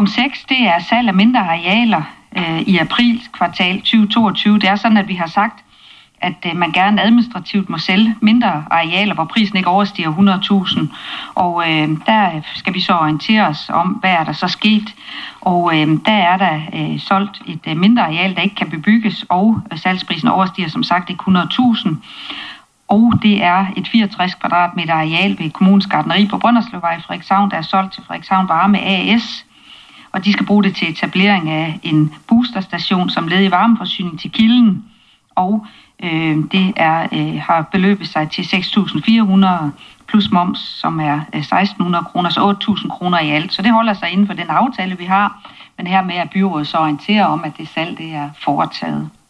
Punkt 6, det er salg af mindre arealer i april kvartal 2022. Det er sådan, at vi har sagt, at man gerne administrativt må sælge mindre arealer, hvor prisen ikke overstiger 100.000. Og der skal vi så orientere os om, hvad er der så sket. Og der er der solgt et mindre areal, der ikke kan bebygges, og salgsprisen overstiger som sagt ikke 100.000. Og det er et 64 kvadratmeter areal ved kommunens gartneri på Brønderslevvej i Frederikshavn, der er solgt til Frederikshavn Varme AS. Og de skal bruge det til etablering af en boosterstation som led i varmeforsyning til kilden. Og det har beløbet sig til 6.400 plus moms, som er 1.600 kroner, så 8.000 kroner i alt. Så det holder sig inden for den aftale, vi har. Men her med at byrådet så orienterer om, at det salg det er foretaget.